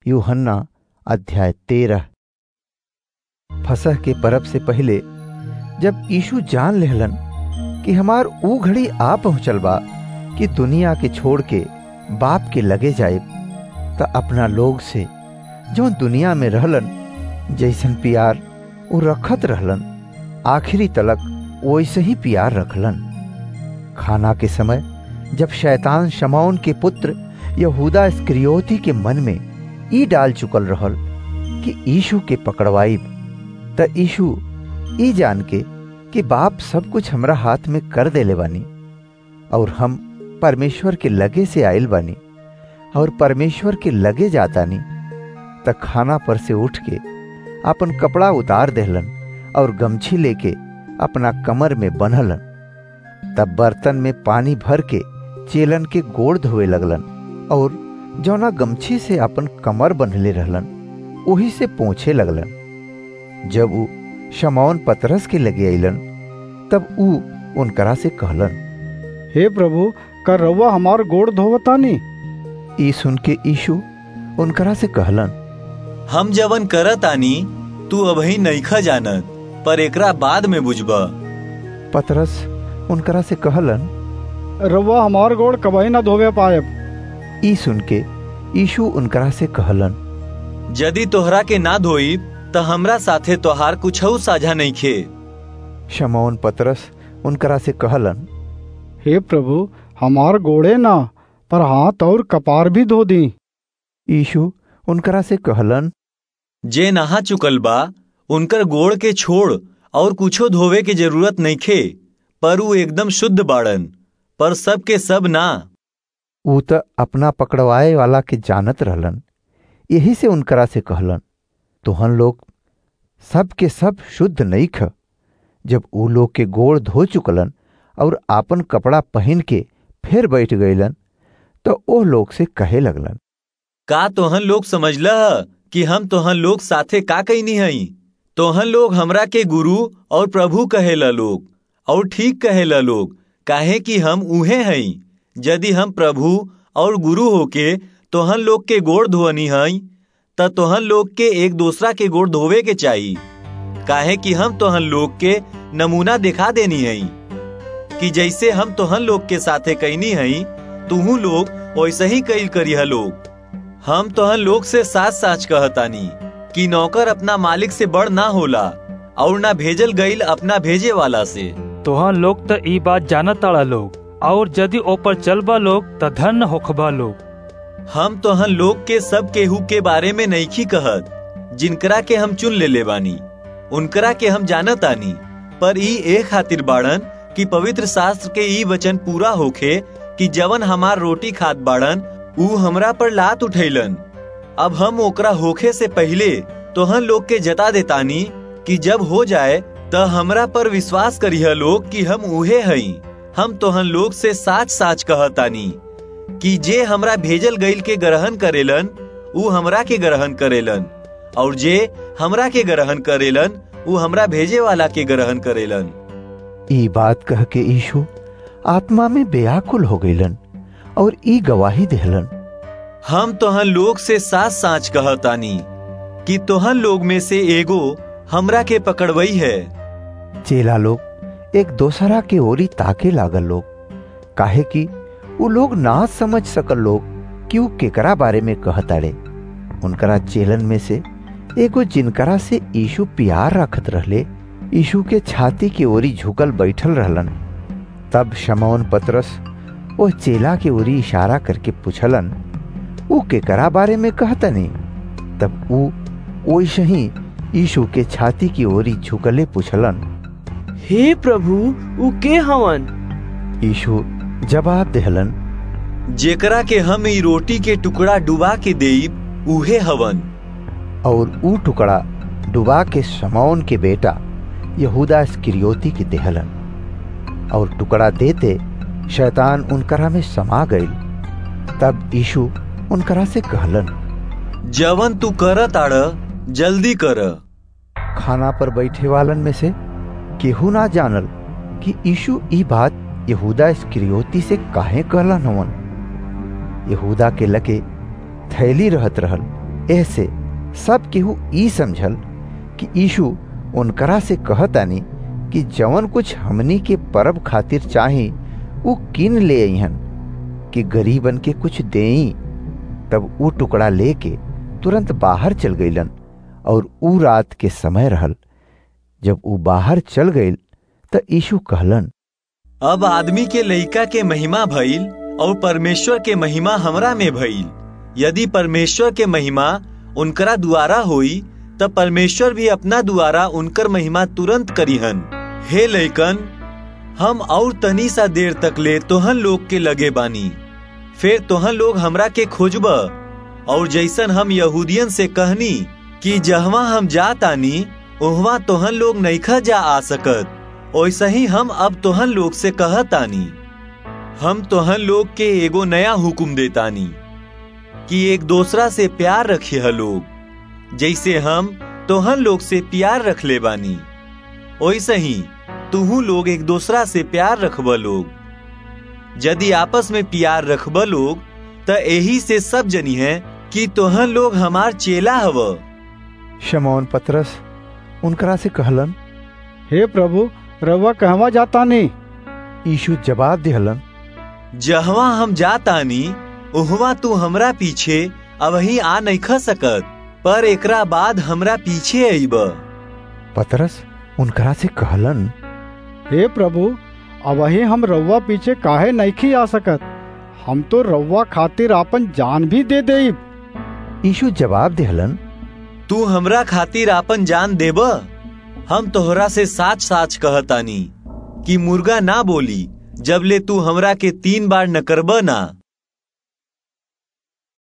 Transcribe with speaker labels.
Speaker 1: यूहन्ना अध्याय 13। फसह के परब से पहले जब यीशु जान लेहलन कि हमार ऊ घड़ी आ पहुंचल बा कि दुनिया के छोड़ के बाप के लगे जाए, त अपना लोग से जो दुनिया में रहलन जैसन प्यार वो रखत रहलन, आखिरी तलक वैसे ही प्यार रखलन। खाना के समय जब शैतान शमौन के पुत्र यहूदा इस्करियोती के मन में ई डाल चुकल रहल कि यीशु के पकड़वाई, त यीशु ई जान के कि बाप सब कुछ हमरा हाथ में कर देले बानी और हम परमेश्वर के लगे से आयल बानी और परमेश्वर के लगे जातानी, त खाना पर से उठ के अपन कपड़ा उतार देहलन और गमछी लेके अपना कमर में बन्हलन। तब बर्तन में पानी भर के चेलन के गोड़ धोए लगलन और जौना गमछी से अपन कमर बंधले रहलन वही से पोंछे लगलन। जब ऊ शमौन पतरस के लगे अइलन तब ऊ उनकरा से कहलन,
Speaker 2: हे प्रभु, कर रउआ हमार गोड़ धोवतानी?
Speaker 1: ई सुन के यीशु उनकरा से कहलन,
Speaker 3: हम जवन करतानी तू अभी नइखा जानत, पर एकरा बाद में बुझबा।
Speaker 1: पतरस उनकरा से कहलन,
Speaker 2: रउआ हमार गोड़ कबही ना धोवे पाएब।
Speaker 1: ई सुन के यीशु उनकरा से कहलन,
Speaker 3: यदि तोहरा के ना धोई त हमरा साथे तोहार कुछऊ साझा नइखे।
Speaker 1: शमौन पतरस उनकरा से कहलन,
Speaker 2: हे प्रभु, हमार गोड़े ना पर हाथ और कपार भी धो दी।
Speaker 1: यीशु उनकरा से कहलन,
Speaker 3: जे नहा चुकल बा उनकर गोड़ के छोड़ और कुछो धोवे के जरूरत नइखे, पर ऊ एकदम शुद्ध बाड़न, पर सब के सब ना।
Speaker 1: ऊ त अपना पकड़वाए वाला के जानत रहलन, यही से उनकरा से कहलन, तुहन लोग सब के सब शुद्ध नइख। जब ऊ लोग के गोड़ धो चुकलन और आपन कपड़ा पहन के फिर बैठ गईलन तो ओ लोग से कहे लगलन,
Speaker 3: का तोहन लोग समझला कि हम तोहन लोग साथे का कईनी हई? तोहन लोग हमरा के गुरु और प्रभु कहेला लोग, और ठीक कहेला लोग, काहे कि हम उहे हई। यदि हम प्रभु और गुरु होके तोहन लोग के गोड़ धोनी हई त तोहन लोग के एक दूसरा के गोड़ धोवे के चाही, काहे कि हम तोहन लोग के नमूना दिखा देनी हई कि जैसे हम तोहन लोग के साथे कईनी हई तुहू लोग वैसे ही कईल करिह लोग। हम तोहन लोग से साच साच कहतानी कि नौकर अपना मालिक से बड़ ना होला और ना भेजल गईल अपना भेजे वाला से।
Speaker 4: तोहन लोग त ई बात जानत ताड़ा लोग, और यदि ऊपर चलबा लोग त धन्य होखबा लोग।
Speaker 3: हम तोहन लोग के सब केहू के बारे में नइखी कहत, जिनकरा के हम चुन ले बानी उनकरा के हम जानत आनी, पर ई ए खातिर बाड़न कि पवित्र शास्त्र के ई वचन पूरा होखे कि जवन हमार रोटी खात बाड़न ऊ हमरा पर लात उठैलन। अब हम ओकरा होखे से पहले तोहन लोग के जता देतानी कि जब हो जाए त हमरा पर विश्वास करिह लोग कि हम उहे हई। हम तोहन लोग से साच साच कहतानी कि जे हमरा भेजल गईल के ग्रहण करेलन ऊ हमरा के ग्रहण करेलन, और जे हमरा के ग्रहण करेलन ऊ हमरा भेजे वाला के ग्रहण करेलन।
Speaker 1: ई बात कह के यीशु आत्मा में व्याकुल हो गईलन और ई गवाही देहलन,
Speaker 3: हम तोहन लोग से साच साच कहतानी कि तोहन लोग में से एगो हमरा के पकड़वई है।
Speaker 1: चेला लोग एक दूसरा के ओरी ताके लागल लोग, काहे कि वो लोग ना समझ सकल लोग कि वो केकरा बारे में कहताड़े। उनकरा चेलन में से एगो जिनकरा से यीशु प्यार रखत रहले यीशु के छाती की ओरी झुकल बैठल रहलन। तब शमौन पतरस वो चेला के ओरी इशारा करके पूछलन, वो केकरा बारे में कहतनी? तब वो वैसे ही यीशु के छाती की ओरी झुकले पूछलन,
Speaker 5: हे प्रभु, ऊ के हवन?
Speaker 1: यीशु जवाब देहलन,
Speaker 3: जेकरा के हम ई रोटी के टुकड़ा डुबा के देब उहे हवन।
Speaker 1: और ऊ टुकड़ा डुबा के शमौन के बेटा यहूदा इस्करियोती के देहलन। और टुकड़ा देते शैतान उनकरा में समा गईल। तब यीशु उनकरा से कहलन,
Speaker 3: जवन तू करत आड़ जल्दी कर।
Speaker 1: खाना पर बैठे वालन में से केहू ना जानल कि यीशु ई बात यहूदा इस्करियोती से काहे कहलन हवन। यहूदा के लगे थैली रहत रहल ऐसे सब केहू ई समझल कि यीशु उनकरा से कहतानी कि जवन कुछ हमनी के परब खातिर चाही ऊ किन ले अइहन कि गरीबन के कुछ देई। तब ऊ टुकड़ा लेके तुरंत बाहर चल गईलन और ऊ रात के समय रहल। जब ऊ बाहर चल गईल त यीशु कहलन,
Speaker 3: अब आदमी के लइका के महिमा भइल और परमेश्वर के महिमा हमरा में भइल। यदि परमेश्वर के महिमा उनकरा द्वारा होई तब परमेश्वर भी अपना द्वारा उनकर महिमा तुरंत करीहन। हे लइकन, हम और तनी सा देर तक ले तोहन लोग के लगे बानी, फिर तोहन लोग हमरा के खोजब। और जैसन हम यहूदियन से कहनी कि जहवा हम जात आनी उहवा तोहन लोग नइखा जा आ सकत, वैसे ही हम अब तोहन लोग से कहत आनी। हम तोहन लोग के एगो नया हुक्म देतानी कि एक दूसरा से प्यार रखिए लोग। जैसे हम तोहन लोग से प्यार रख ले बानी वैसे ही तुहू लोग एक दूसरा से प्यार रखब लोग। यदि आपस में प्यार रखब लोग त यही से सब जनी है कि तोहन लोग हमार चेला हव।
Speaker 1: शमौन पतरस उनकरा से कहलन,
Speaker 2: हे प्रभु, रउआ कहवा जातानी?
Speaker 1: यीशु जवाब दिहलन,
Speaker 3: जहवा हम जातानी उहवा तू हमरा पीछे अबही आ नइखा सकत, पर एकरा बाद हमरा पीछे अइब।
Speaker 1: पतरस उनकरा से कहलन,
Speaker 2: हे प्रभु, अबही हम रउआ पीछे काहे नइखी आ सकत? हम तो रउआ खातिर आपन जान भी दे देब।
Speaker 1: यीशु जवाब दिहलन,
Speaker 3: तू हमरा खातिर आपन जान देब? हम तोहरा से साच साच कहतानी कि मुर्गा ना बोली जब ले तू हमरा के 3 बार न करब ना।